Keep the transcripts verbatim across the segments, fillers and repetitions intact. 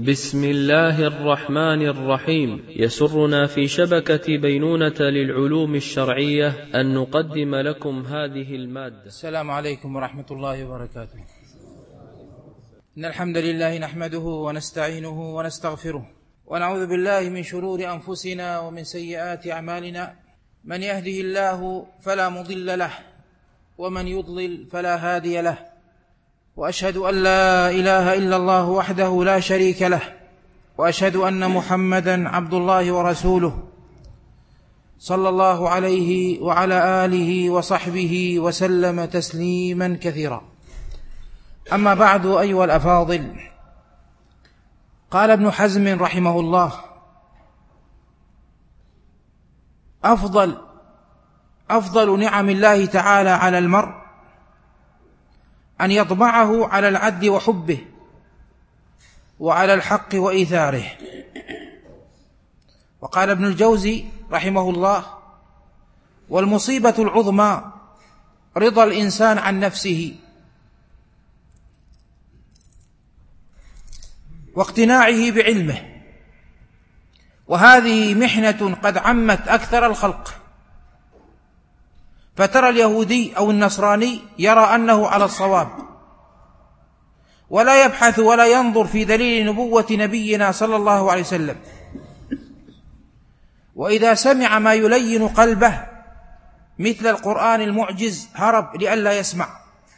بسم الله الرحمن الرحيم. يسرنا في شبكة بينونة للعلوم الشرعية أن نقدم لكم هذه المادة. السلام عليكم ورحمة الله وبركاته. إن الحمد لله نحمده ونستعينه ونستغفره، ونعوذ بالله من شرور أنفسنا ومن سيئات أعمالنا. من يهده الله فلا مضل له، ومن يضلل فلا هادي له، وأشهد أن لا إله إلا الله وحده لا شريك له، وأشهد أن محمدا عبد الله ورسوله صلى الله عليه وعلى آله وصحبه وسلم تسليما كثيرا. أما بعد أيها الأفاضل، قال ابن حزم رحمه الله: أفضل أفضل نعم الله تعالى على المرء أن يطبعه على العدل وحبه، وعلى الحق وإيثاره. وقال ابن الجوزي رحمه الله: والمصيبة العظمى رضا الإنسان عن نفسه واقتناعه بعلمه، وهذه محنة قد عمت أكثر الخلق. فترى اليهودي أو النصراني يرى أنه على الصواب، ولا يبحث ولا ينظر في دليل نبوة نبينا صلى الله عليه وسلم، وإذا سمع ما يلين قلبه مثل القرآن المعجز هرب لئلا يسمع.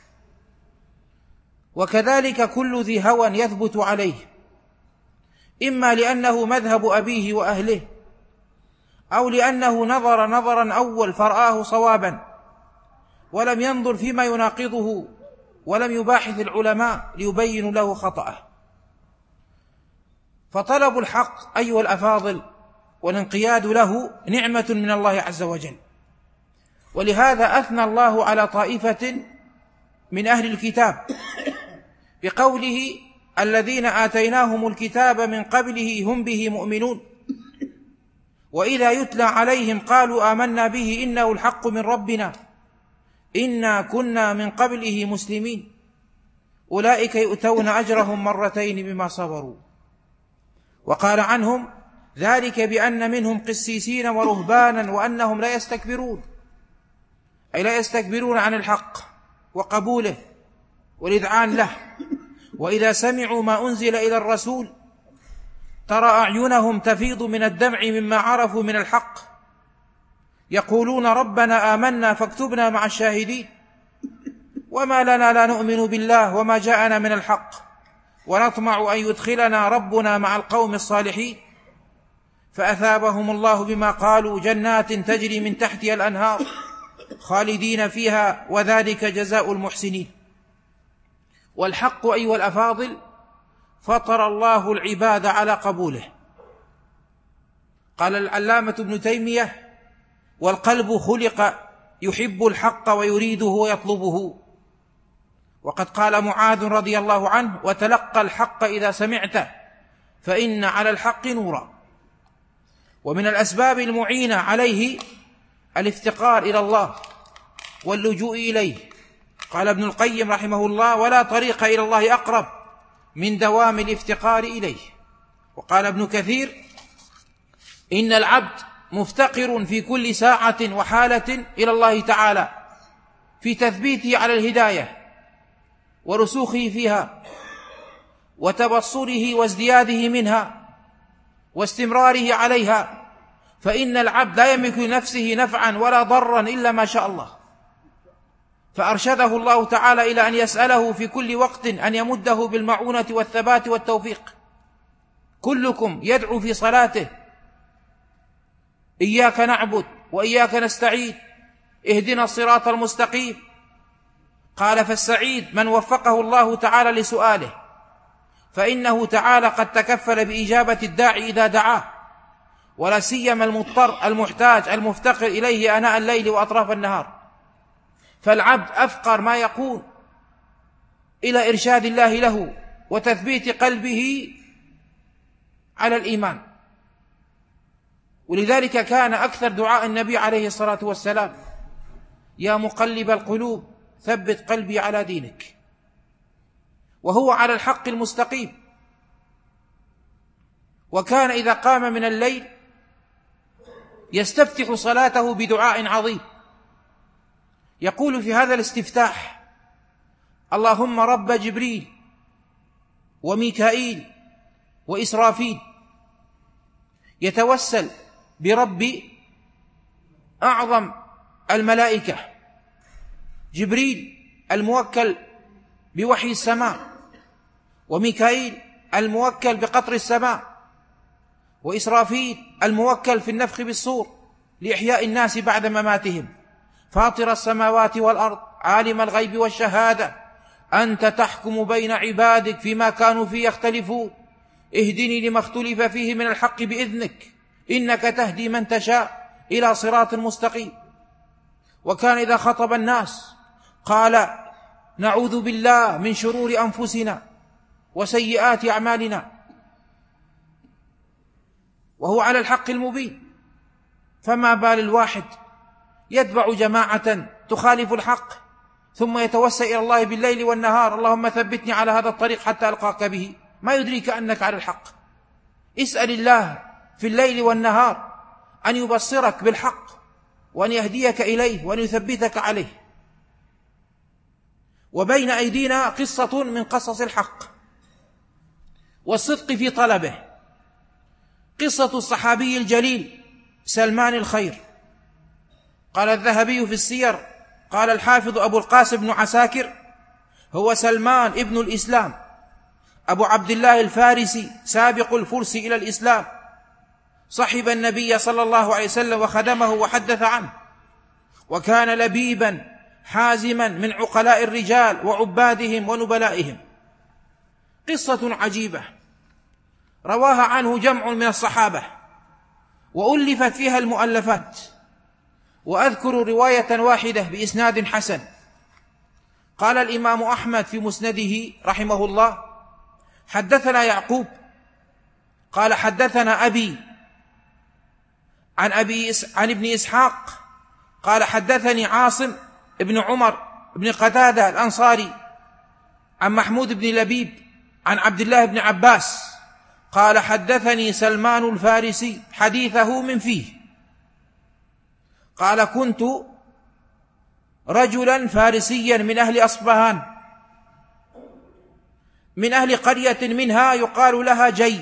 وكذلك كل ذي هوى يثبت عليه، إما لأنه مذهب أبيه وأهله، أو لأنه نظر نظرا أول فرآه صوابا ولم ينظر فيما يناقضه، ولم يباحث العلماء ليبين له خطأه. فطلب الحق أيها الأفاضل والانقياد له نعمة من الله عز وجل، ولهذا أثنى الله على طائفة من أهل الكتاب بقوله: الذين آتيناهم الكتاب من قبله هم به مؤمنون، وإذا يتلى عليهم قالوا آمنا به إنه الحق من ربنا إنا كنا من قبله مسلمين أولئك يؤتون أجرهم مرتين بما صبروا. وقال عنهم: ذلك بأن منهم قسيسين ورهبانا وأنهم لا يستكبرون، أي لا يستكبرون عن الحق وقبوله والإذعان له. وإذا سمعوا ما أنزل إلى الرسول ترى أعينهم تفيض من الدمع مما عرفوا من الحق، يقولون ربنا آمنا فاكتبنا مع الشاهدين، وما لنا لا نؤمن بالله وما جاءنا من الحق، ونطمع أن يدخلنا ربنا مع القوم الصالحين. فأثابهم الله بما قالوا جنات تجري من تحتها الأنهار خالدين فيها وذلك جزاء المحسنين. والحق أيها الأفاضل فطر الله العباد على قبوله. قال العلامة ابن تيمية: والقلب خلق يحب الحق ويريده ويطلبه. وقد قال معاذ رضي الله عنه: وتلقى الحق إذا سمعته فإن على الحق نورا. ومن الأسباب المعينة عليه الافتقار إلى الله واللجوء إليه. قال ابن القيم رحمه الله: ولا طريق إلى الله أقرب من دوام الافتقار إليه. وقال ابن كثير: إن العبد مفتقر في كل ساعة وحالة إلى الله تعالى في تثبيته على الهداية ورسوخه فيها وتبصره وازدياده منها واستمراره عليها، فإن العبد لا يملك لنفسه نفعا ولا ضرا إلا ما شاء الله. فأرشده الله تعالى إلى أن يسأله في كل وقت أن يمده بالمعونة والثبات والتوفيق. كلكم يدعو في صلاته: إياك نعبد وإياك نستعين اهدنا الصراط المستقيم. قال: فالسعيد من وفقه الله تعالى لسؤاله، فإنه تعالى قد تكفل بإجابة الداعي إذا دعاه، ولا سيما المضطر المحتاج المفتقر إليه آناء الليل وأطراف النهار. فالعبد أفقر ما يكون إلى إرشاد الله له وتثبيت قلبه على الإيمان. ولذلك كان أكثر دعاء النبي عليه الصلاة والسلام: يا مقلب القلوب ثبت قلبي على دينك. وهو على الحق المستقيم، وكان إذا قام من الليل يستفتح صلاته بدعاء عظيم، يقول في هذا الاستفتاح: اللهم رب جبريل وميكائيل وإسرافيل، يتوسل برب أعظم الملائكة جبريل الموكل بوحي السماء، وميكائيل الموكل بقطر السماء، وإسرافيل الموكل في النفخ بالصور لإحياء الناس بعد مماتهم، فاطر السماوات والأرض عالم الغيب والشهادة، أنت تحكم بين عبادك فيما كانوا فيه يختلفون، اهدني لما اختلف فيه من الحق بإذنك، إنك تهدي من تشاء إلى صراط مستقيم. وكان إذا خطب الناس قال: نعوذ بالله من شرور أنفسنا وسيئات أعمالنا، وهو على الحق المبين. فما بال الواحد يتبع جماعة تخالف الحق ثم يتوسل إلى الله بالليل والنهار: اللهم ثبتني على هذا الطريق حتى ألقاك به، ما يدريك أنك على الحق. اسأل الله في الليل والنهار أن يبصرك بالحق وأن يهديك إليه وأن يثبتك عليه. وبين أيدينا قصة من قصص الحق والصدق في طلبه، قصة الصحابي الجليل سلمان الخير. قال الذهبي في السير، قال الحافظ أبو القاسم بن عساكر: هو سلمان ابن الإسلام أبو عبد الله الفارسي سابق الفرس إلى الإسلام، صحب النبي صلى الله عليه وسلم وخدمه وحدث عنه، وكان لبيبا حازما من عقلاء الرجال وعبادهم ونبلائهم. قصة عجيبة رواها عنه جمع من الصحابة وألفت فيها المؤلفات، وأذكر رواية واحدة بإسناد حسن. قال الإمام أحمد في مسنده رحمه الله: حدثنا يعقوب قال حدثنا أبي عن, أبي عن ابن إسحاق قال حدثني عاصم ابن عمر ابن قتادة الأنصاري عن محمود بن لبيب عن عبد الله بن عباس قال حدثني سلمان الفارسي حديثه من فيه. قال: كنت رجلا فارسيا من أهل أصبهان، من أهل قرية منها يقال لها جي،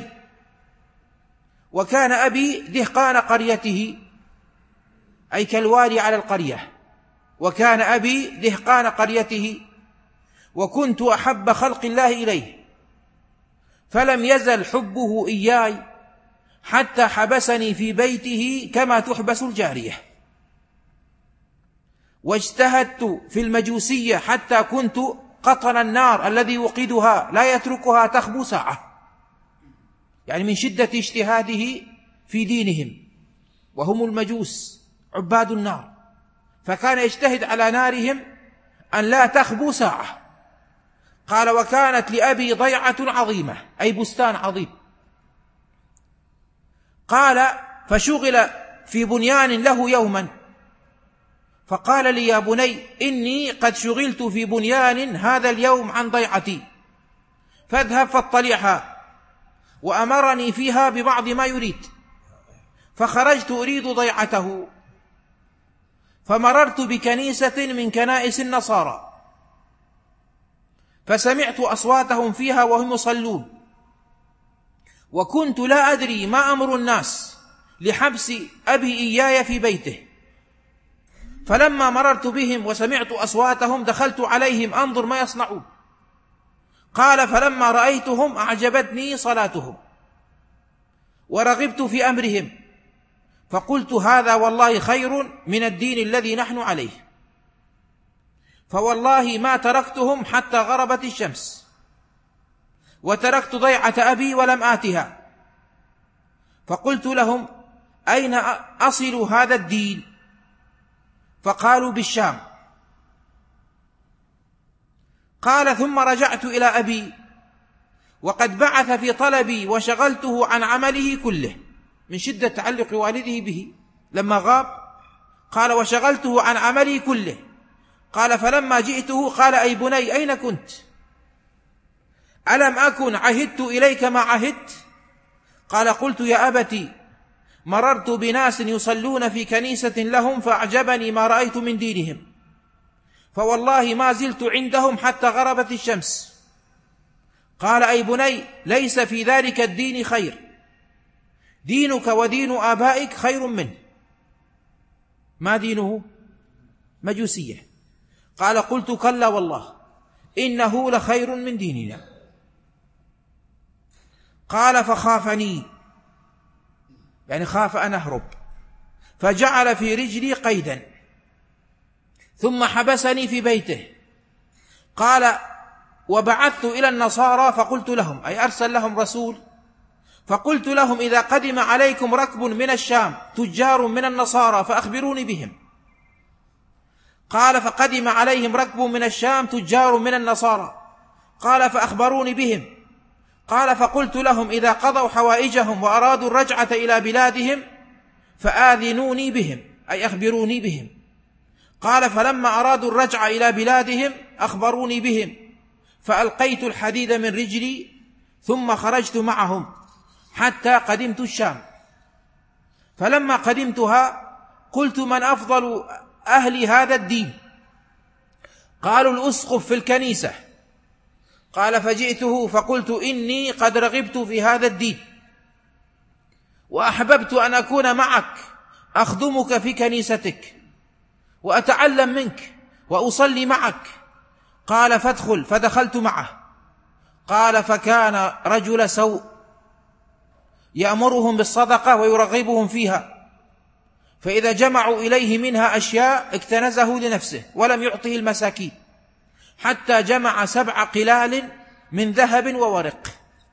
وكان أبي دهقان قريته، أي كالوالي على القرية، وكان أبي دهقان قريته، وكنت أحب خلق الله إليه، فلم يزل حبه إياي حتى حبسني في بيته كما تحبس الجارية، واجتهدت في المجوسية حتى كنت قطن النار الذي يوقدها لا يتركها تخبو ساعة، يعني من شدة اجتهاده في دينهم، وهم المجوس عباد النار، فكان يجتهد على نارهم أن لا تخبو ساعة. قال: وكانت لأبي ضيعة عظيمة، أي بستان عظيم. قال: فشغل في بنيان له يوما، فقال لي: يا بني، إني قد شغلت في بنيان هذا اليوم عن ضيعتي، فاذهب فاطلعها، وأمرني فيها ببعض ما يريد. فخرجت أريد ضيعته، فمررت بكنيسة من كنائس النصارى، فسمعت أصواتهم فيها وهم يصلون، وكنت لا أدري ما أمر الناس لحبس أبي إياي في بيته، فلما مررت بهم وسمعت أصواتهم دخلت عليهم أنظر ما يصنعون. قال: فلما رأيتهم أعجبتني صلاتهم ورغبت في أمرهم، فقلت: هذا والله خير من الدين الذي نحن عليه، فوالله ما تركتهم حتى غربت الشمس، وتركت ضيعة أبي ولم آتها. فقلت لهم: أين أصل هذا الدين؟ فقالوا: بالشام. قال: ثم رجعت إلى أبي وقد بعث في طلبي وشغلته عن عمله كله، من شدة تعلق والده به لما غاب. قال: وشغلته عن عمله كله. قال: فلما جئته قال: أي بني، أين كنت؟ ألم أكن عهدت إليك ما عهدت؟ قال قلت يا أبتي مررت بناس يصلون في كنيسة لهم فأعجبني ما رأيت من دينهم، فوالله ما زلت عندهم حتى غربت الشمس. قال أي بني ليس في ذلك الدين خير، دينك ودين آبائك خير منه. ما دينه؟ مجوسية. قال قلت كلا والله إنه لخير من ديننا. قال فخافني، يعني خاف أن أهرب، فجعل في رجلي قيدا ثم حبسني في بيته. قال وبعثت إلى النصارى فقلت لهم، أي أرسل لهم رسول، فقلت لهم إذا قدم عليكم ركب من الشام تجار من النصارى فأخبروني بهم. قال فقدم عليهم ركب من الشام تجار من النصارى، قال فأخبروني بهم. قال فقلت لهم إذا قضوا حوائجهم وأرادوا الرجعة إلى بلادهم فآذنوني بهم، أي أخبروني بهم. قال فلما أرادوا الرجعة إلى بلادهم أخبروني بهم، فألقيت الحديد من رجلي ثم خرجت معهم حتى قدمت الشام. فلما قدمتها قلت من أفضل أهل هذا الدين؟ قالوا الأسقف في الكنيسة. قال فجئته فقلت إني قد رغبت في هذا الدين وأحببت أن أكون معك أخدمك في كنيستك وأتعلم منك وأصلي معك. قال فادخل، فدخلت معه. قال فكان رجل سوء يأمرهم بالصدقة ويرغبهم فيها، فإذا جمعوا إليه منها أشياء اكتنزه لنفسه ولم يعطه المساكين، حتى جمع سبع قلال من ذهب وورق،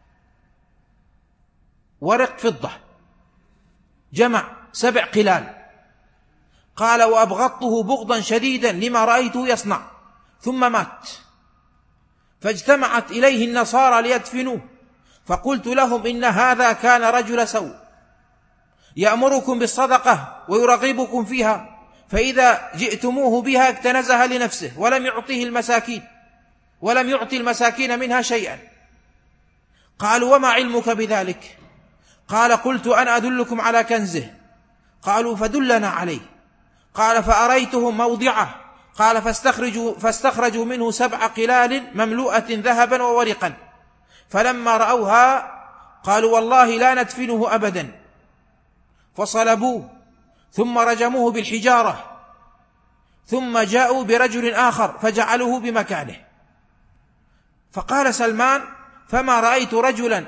ورق فضة، جمع سبع قلال. قال وأبغضته بغضا شديدا لما رأيته يصنع، ثم مات. فاجتمعت إليه النصارى ليدفنوه، فقلت لهم إن هذا كان رجل سوء يأمركم بالصدقة ويرغبكم فيها، فإذا جئتموه بها اكتنزها لنفسه ولم يعطيه المساكين، ولم يعطي المساكين منها شيئا. قالوا وما علمك بذلك؟ قال قلت أنا أدلكم على كنزه. قالوا فدلنا عليه. قال فأريتهم موضعه. قال فاستخرجوا, فاستخرجوا منه سبع قلال مملوءة ذهبا وورقا، فلما رأوها قالوا والله لا ندفنه أبدا، فصلبوه ثم رجموه بالحجارة، ثم جاءوا برجل آخر فجعلوه بمكانه. فقال سلمان فما رأيت رجلا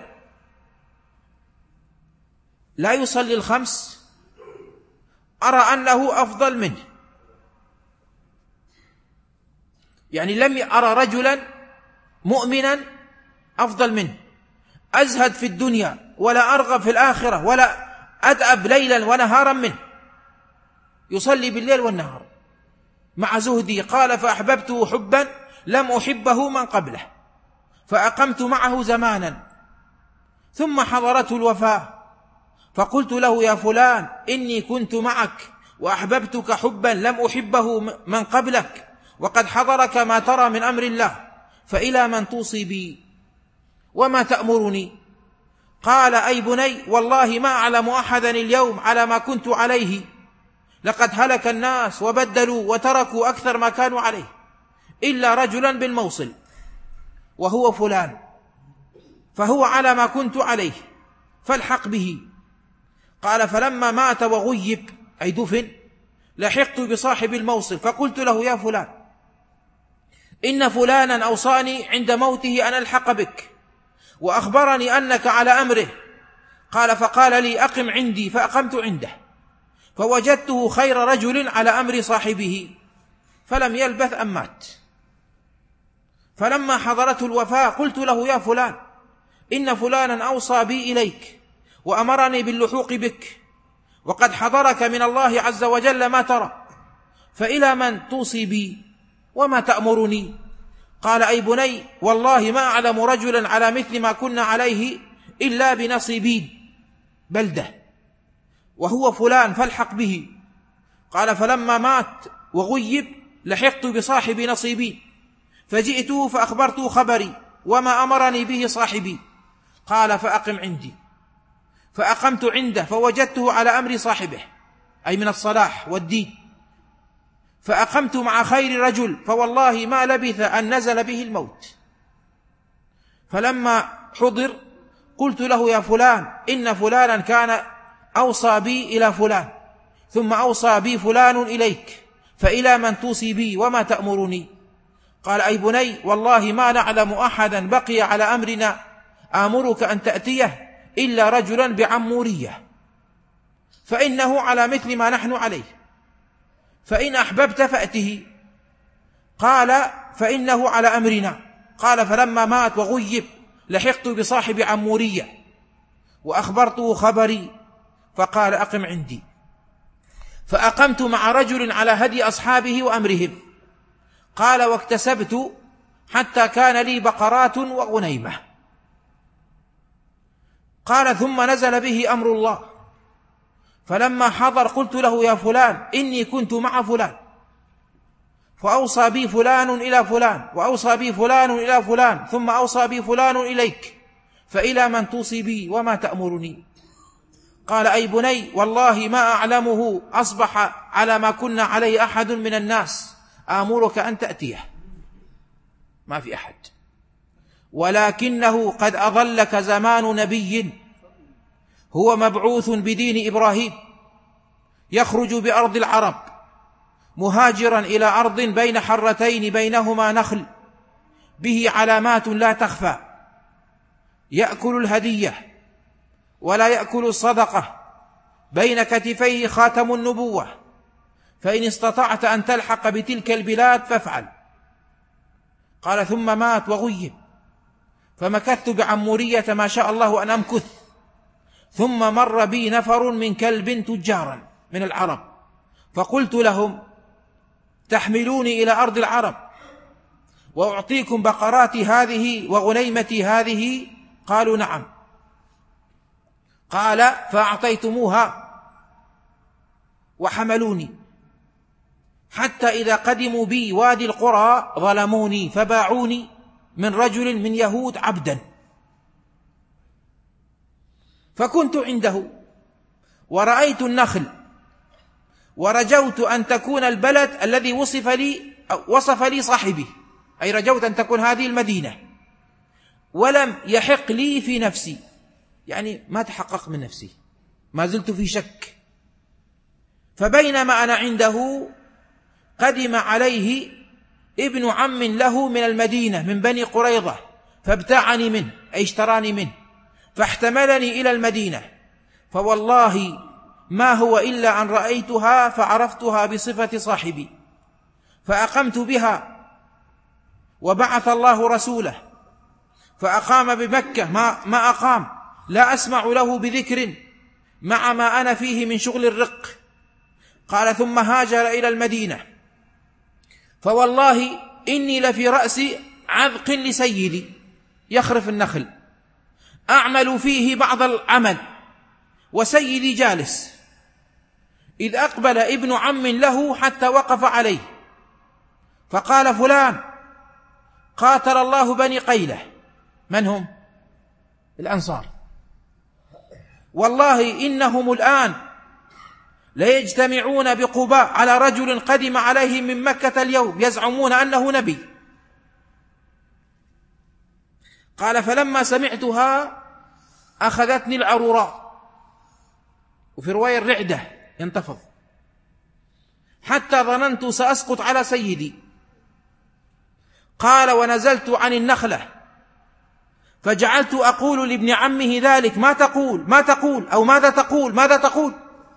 لا يصلي الخمس أرى أنه أفضل منه، يعني لم أرى رجلا مؤمنا أفضل منه، أزهد في الدنيا ولا أرغب في الآخرة ولا أدأب ليلا ونهارا منه، يصلي بالليل والنهار مع زهدي. قال فأحببته حبا لم أحبه من قبله، فأقمت معه زمانا، ثم حضرته الوفاة، فقلت له يا فلان إني كنت معك وأحببتك حبا لم أحبه من قبلك، وقد حضرك ما ترى من أمر الله، فإلى من توصي بي وما تأمرني؟ قال أي بني والله ما أعلم أحدا اليوم على ما كنت عليه، لقد هلك الناس وبدلوا وتركوا أكثر ما كانوا عليه إلا رجلا بالموصل وهو فلان، فهو على ما كنت عليه فالحق به. قال فلما مات وغيب أي دفن لحقت بصاحب الموصل فقلت له يا فلان إن فلانا أوصاني عند موته أن ألحق بك وأخبرني أنك على أمره. قال فقال لي أقم عندي، فأقمت عنده، فوجدته خير رجل على أمر صاحبه، فلم يلبث أن مات. فلما حضرته الوفاة قلت له يا فلان إن فلانا أوصى بي إليك وأمرني باللحوق بك، وقد حضرك من الله عز وجل ما ترى، فإلى من توصي بي وما تأمرني؟ قال أي بني والله ما أعلم رجلا على مثل ما كنا عليه إلا بنصيبين بلدة وهو فلان فالحق به. قال فلما مات وغيب لحقت بصاحب نصيبين، فجئته فأخبرته خبري وما أمرني به صاحبي. قال فأقم عندي. فأقمت عنده فوجدته على أمر صاحبه، أي من الصلاح والدين. فأقمت مع خير رجل، فوالله ما لبث أن نزل به الموت. فلما حضر قلت له: يا فلان، إن فلانا كان أوصى بي إلى فلان، ثم أوصى بي فلان إليك، فإلى من توصي بي وما تأمرني؟ قال: أي بني، والله ما نعلم أحدا بقي على أمرنا آمرك أن تأتيه إلا رجلا بعمورية، فإنه على مثل ما نحن عليه، فإن أحببت فأته. قال: فإنه على أمرنا. قال: فلما مات وغيب لحقت بصاحب عمورية وأخبرته خبري، فقال: أقم عندي. فأقمت مع رجل على هدي أصحابه وأمرهم. قال: واكتسبت حتى كان لي بقرات وغنيمة. قال: ثم نزل به أمر الله، فلما حضر قلت له: يا فلان، إني كنت مع فلان، فأوصى بي فلان إلى فلان، وأوصى بي فلان إلى فلان، ثم أوصى بي فلان إليك، فإلى من توصي بي وما تأمرني؟ قال: أي بني، والله ما أعلمه أصبح على ما كنا عليه أحد من الناس آمرك أن تأتيه، ما في أحد، ولكنه قد أظلك زمان نبي هو مبعوث بدين إبراهيم، يخرج بأرض العرب مهاجرا إلى أرض بين حرتين بينهما نخل، به علامات لا تخفى، يأكل الهدية ولا يأكل الصدقة، بين كتفيه خاتم النبوة، فإن استطعت أن تلحق بتلك البلاد فافعل. قال: ثم مات وغيب، فمكثت بعمورية ما شاء الله أن أمكث، ثم مر بي نفر من كلب تجارا من العرب، فقلت لهم: تحملوني إلى أرض العرب وأعطيكم بقراتي هذه وغنيمتي هذه؟ قالوا: نعم. قال: فأعطيتموها وحملوني، حتى إذا قدموا بي وادي القرى ظلموني، فباعوني من رجل من يهود عبدا، فكنت عنده ورأيت النخل، ورجوت أن تكون البلد الذي وصف لي وصف لي صاحبي، أي رجوت أن تكون هذه المدينة، ولم يحق لي في نفسي، يعني ما تحقق من نفسي، ما زلت في شك. فبينما أنا عنده قدم عليه ابن عم له من المدينة من بني قريظة، فابتاعني منه، أي اشتراني منه، فاحتملني إلى المدينة، فوالله ما هو إلا أن رأيتها فعرفتها بصفة صاحبي، فأقمت بها، وبعث الله رسوله فأقام بمكة ما, ما أقام، لا أسمع له بذكر مع ما أنا فيه من شغل الرق. قال: ثم هاجر إلى المدينة، فوالله إني لفي رأس عذق لسيدي يخرف النخل، أعمل فيه بعض العمل وسيدي جالس، إذ أقبل ابن عم له حتى وقف عليه، فقال: فلان، قاتل الله بني قيلة. من هم؟ الأنصار. والله إنهم الآن ليجتمعون بقباء على رجل قدم عليهم من مكة اليوم يزعمون أنه نبي. قال: فلما سمعتها أخذتني العروراء، وفي رواية الرعدة ينتفض، حتى ظننت سأسقط على سيدي. قال: ونزلت عن النخلة فجعلت أقول لابن عمه ذلك: ما تقول ما تقول أو ماذا تقول ماذا تقول؟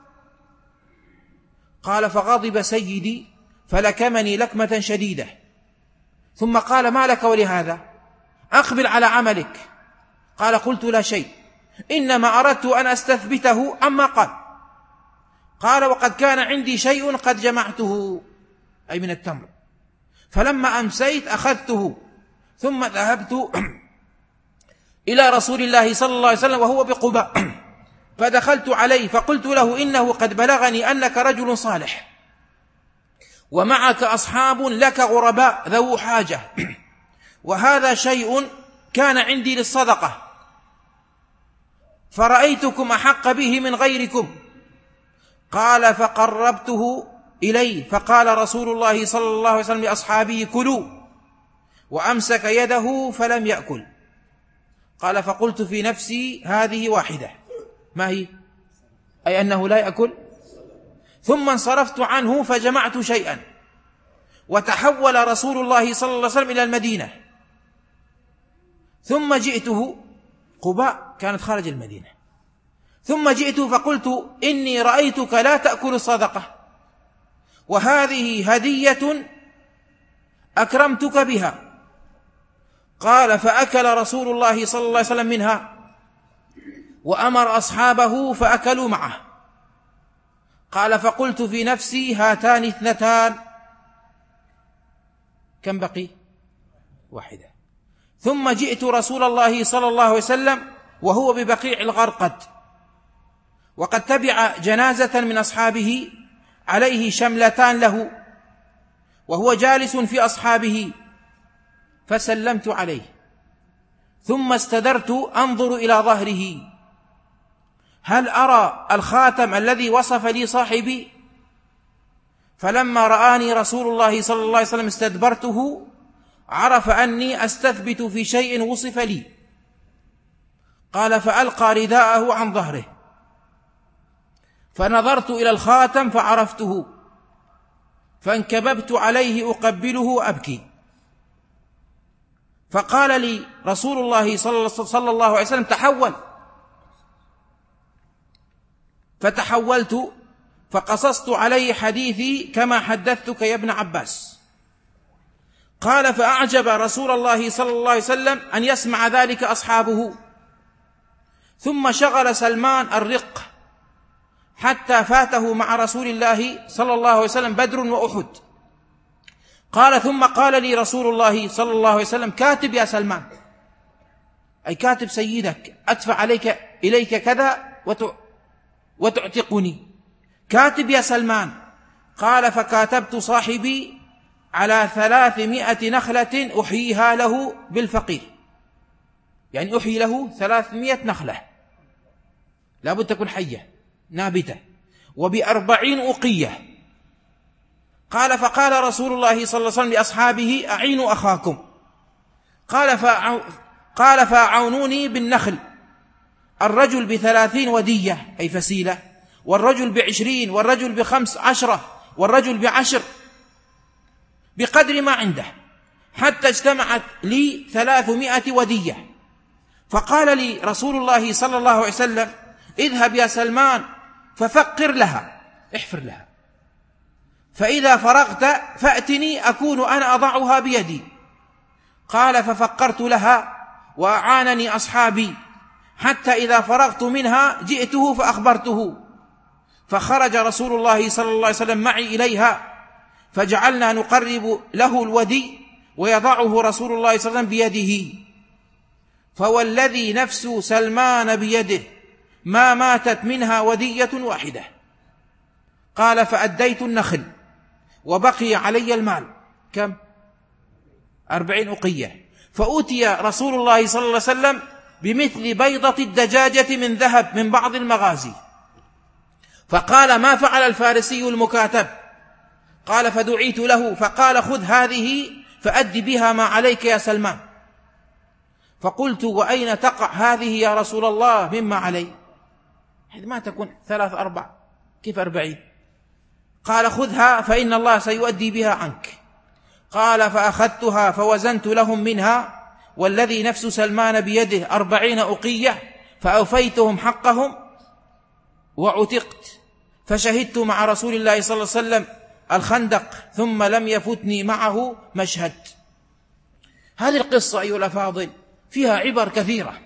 قال: فغضب سيدي فلكمني لكمة شديدة، ثم قال: ما لك ولهذا؟ أقبل على عملك. قال: قلت: لا شيء، إنما أردت أن أستثبته عما قال. قال: وقد كان عندي شيء قد جمعته، أي من التمر، فلما أمسيت أخذته، ثم ذهبت إلى رسول الله صلى الله عليه وسلم وهو بقباء، فدخلت عليه فقلت له: إنه قد بلغني أنك رجل صالح، ومعك أصحاب لك غرباء ذو حاجة، وهذا شيء كان عندي للصدقة، فرأيتكم أحق به من غيركم. قال فقربته إليه، فقال رسول الله صلى الله عليه وسلم لأصحابه: كلوا، وأمسك يده فلم يأكل. قال فقلت في نفسي: هذه واحدة. ما هي؟ أي أنه لا يأكل. ثم انصرفت عنه فجمعت شيئا، وتحول رسول الله صلى الله عليه وسلم إلى المدينة. ثم جئته، قباء كانت خارج المدينة، ثم جئته فقلت: إني رأيتك لا تأكل الصدقة، وهذه هدية أكرمتك بها. قال فأكل رسول الله صلى الله عليه وسلم منها، وأمر أصحابه فأكلوا معه. قال فقلت في نفسي: هاتان اثنتان. كم بقي؟ واحدة. ثم جئت رسول الله صلى الله عليه وسلم وهو ببقيع الغرقد، وقد تبع جنازة من أصحابه عليه شملتان له، وهو جالس في أصحابه، فسلمت عليه، ثم استدرت أنظر إلى ظهره هل أرى الخاتم الذي وصف لي صاحبي. فلما رآني رسول الله صلى الله عليه وسلم استدبرته، عرف أني أستثبت في شيء وصف لي. قال فألقى رداءه عن ظهره، فنظرت إلى الخاتم فعرفته، فانكببت عليه أقبله أبكي. فقال لي رسول الله صلى الله عليه وسلم: تحول. فتحولت فقصصت عليه حديثي كما حدثتك يا ابن عباس. قال فأعجب رسول الله صلى الله عليه وسلم أن يسمع ذلك أصحابه. ثم شغل سلمان الرق حتى فاته مع رسول الله صلى الله عليه وسلم بدر وأحد. قال ثم قال لي رسول الله صلى الله عليه وسلم: كاتب يا سلمان، أي كاتب سيدك، أدفع عليك إليك كذا وتعتقني. كاتب يا سلمان. قال فكاتبت صاحبي على ثلاثمائة نخلة أحييها له بالفقير، يعني أحيي له ثلاثمائة نخلة لابد تكون حية نابتة، وبأربعين أقية. قال فقال رسول الله صلى الله عليه وسلم لأصحابه: أعينوا أخاكم. قال فأعو... قال فأعونوني بالنخل، الرجل بثلاثين ودية أي فسيلة، والرجل بعشرين، والرجل بخمس عشرة، والرجل بعشر، بقدر ما عنده، حتى اجتمعت لي ثلاثمائة ودية. فقال لي رسول الله صلى الله عليه وسلم: اذهب يا سلمان ففقر لها، احفر لها، فإذا فرغت فأتني أكون أنا أضعها بيدي. قال ففقرت لها وأعانني أصحابي، حتى إذا فرغت منها جئته فأخبرته، فخرج رسول الله صلى الله عليه وسلم معي إليها، فجعلنا نقرب له الودي ويضعه رسول الله صلى الله عليه وسلم بيده. فوالذي نفس سلمان بيده ما ماتت منها ودية واحدة. قال فأديت النخل وبقي علي المال، كم؟ أربعين أقية. فأتي رسول الله صلى الله عليه وسلم بمثل بيضة الدجاجة من ذهب من بعض المغازي، فقال: ما فعل الفارسي المكاتب؟ قال فدعيت له، فقال: خذ هذه فأد بها ما عليك يا سلمان. فقلت: وأين تقع هذه يا رسول الله مما علي؟ ما تكون ثلاث أربع، كيف أربعين؟ قال: خذها فإن الله سيؤدي بها عنك. قال فأخذتها فوزنت لهم منها والذي نفس سلمان بيده أربعين أقية، فأوفيتهم حقهم وعتقت، فشهدت مع رسول الله صلى الله عليه وسلم الخندق، ثم لم يفتني معه مشهد. هذه القصة أيها الأفاضل فيها عبر كثيرة.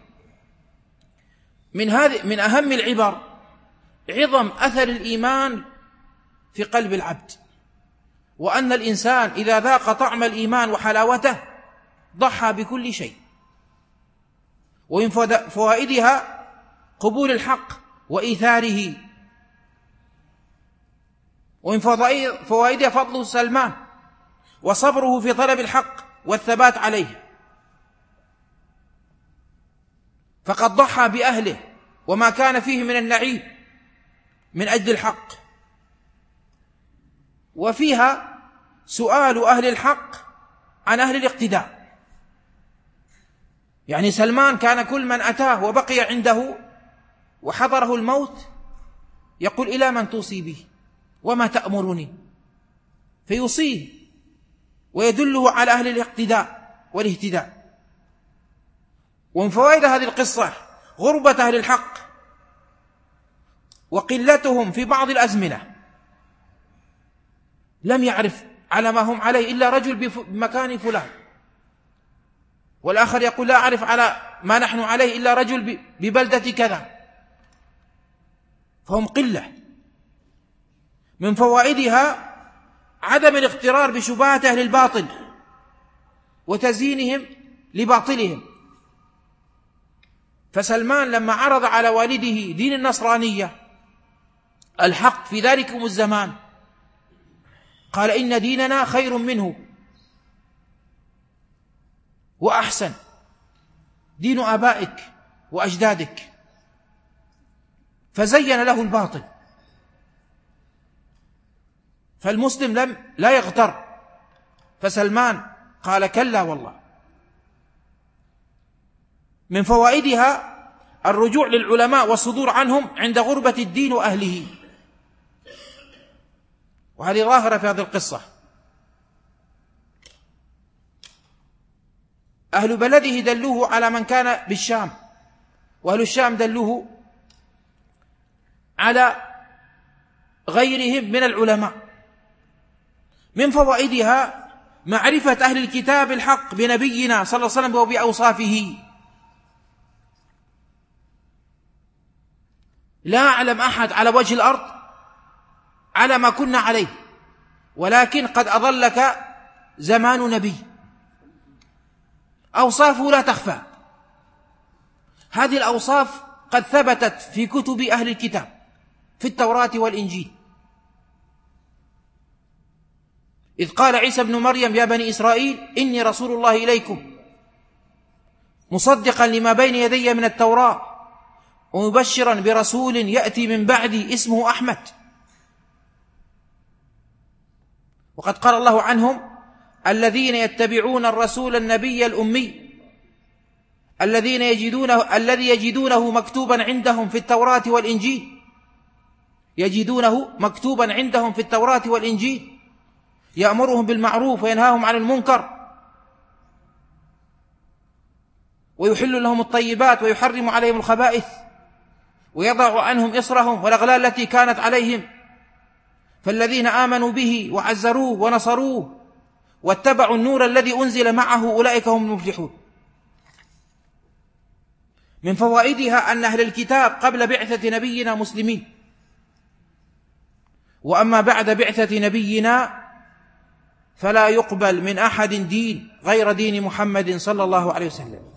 من هذه من أهم العبر عظم أثر الإيمان في قلب العبد، وأن الإنسان إذا ذاق طعم الإيمان وحلاوته ضحى بكل شيء. ومن فوائدها قبول الحق وإيثاره، ومن فوائدها فضل سلمان وصبره في طلب الحق والثبات عليه، فقد ضحى بأهله وما كان فيه من النعيم من أجل الحق، وفيها سؤال أهل الحق عن أهل الاقتداء. يعني سلمان كان كل من أتاه وبقي عنده وحضره الموت يقول: إلى من توصي به وما تأمرني؟ فيوصيه ويدله على أهل الاقتداء والاهتداء. ومن فوائد هذه القصة غربة أهل الحق وقلتهم في بعض الأزمنة. لم يعرف على ما هم عليه إلا رجل بمكان فلان، والآخر يقول: لا أعرف على ما نحن عليه إلا رجل ببلدة كذا، فهم قلة. من فوائدها عدم الاغترار بشبهات أهل الباطل وتزيينهم لباطلهم. فسلمان لما عرض على والده دين النصرانية الحق في ذلكم الزمان قال: إن ديننا خير منه وأحسن، دين آبائك وأجدادك. فزين له الباطل. فالمسلم لم لا يغتر. فسلمان قال: كلا والله. من فوائدها الرجوع للعلماء والصدور عنهم عند غربة الدين وأهله، وهذه ظاهرة في هذه القصة. أهل بلده دلوه على من كان بالشام، وأهل الشام دلوه على غيرهم من العلماء. من فوائدها معرفة أهل الكتاب الحق بنبينا صلى الله عليه وسلم وبأوصافه. لا أعلم أحد على وجه الأرض على ما كنا عليه، ولكن قد أظلك زمان نبي، أوصافه لا تخفى. هذه الأوصاف قد ثبتت في كتب أهل الكتاب في التوراة والإنجيل. إذ قال عيسى ابن مريم: يا بني إسرائيل إني رسول الله إليكم مصدقا لما بين يدي من التوراة ومبشرا برسول يأتي من بعدي اسمه أحمد. وقد قال الله عنهم: الذين يتبعون الرسول النبي الأمي الذين يجدونه الذي يجدونه مكتوبا عندهم في التوراة والإنجيل يجدونه مكتوبا عندهم في التوراة والإنجيل يأمرهم بالمعروف وينهاهم عن المنكر ويحل لهم الطيبات ويحرم عليهم الخبائث ويضع عنهم إصرهم والأغلال التي كانت عليهم. فالذين آمنوا به وعزروه ونصروه واتبعوا النور الذي أنزل معه أولئك هم المفلحون. من فوائدها أن أهل الكتاب قبل بعثة نبينا مسلمين، وأما بعد بعثة نبينا فلا يقبل من أحد دين غير دين محمد صلى الله عليه وسلم.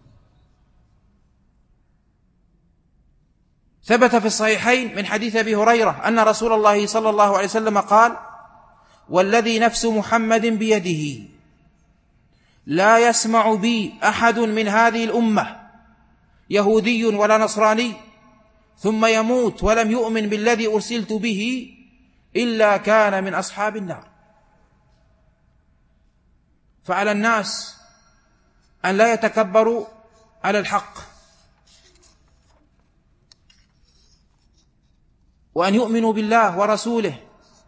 ثبت في الصحيحين من حديث أبي هريرة أن رسول الله صلى الله عليه وسلم قال: والذي نفس محمد بيده لا يسمع بي أحد من هذه الأمة يهودي ولا نصراني ثم يموت ولم يؤمن بالذي أرسلت به إلا كان من أصحاب النار. فعلى الناس أن لا يتكبروا على الحق، وأن يؤمنوا بالله ورسوله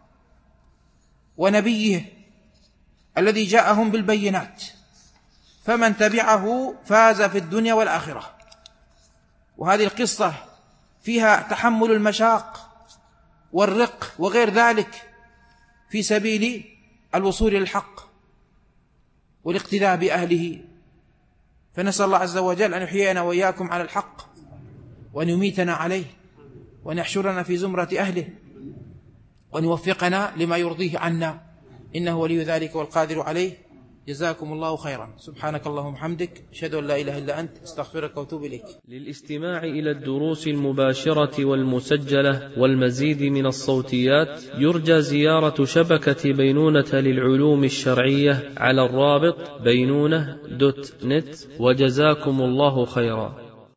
ونبيه الذي جاءهم بالبينات، فمن تبعه فاز في الدنيا والآخرة. وهذه القصة فيها تحمل المشاق والرق وغير ذلك في سبيل الوصول للحق والاقتداء بأهله. فنسأل الله عز وجل أن يحيينا وإياكم على الحق وأن يميتنا عليه وأن يحشرنا في زمرة أهله وأن يوفقنا لما يرضيه عنا، إنه ولي ذلك والقادر عليه. جزاكم الله خيرا. سبحانك اللهم وبحمدك، أشهد أن لا إله إلا أنت، استغفرك وأتوب إليك. للاستماع إلى الدروس المباشرة والمسجلة والمزيد من الصوتيات يرجى زيارة شبكة بينونة للعلوم الشرعية على الرابط بينونة دوت نت. وجزاكم الله خيرا.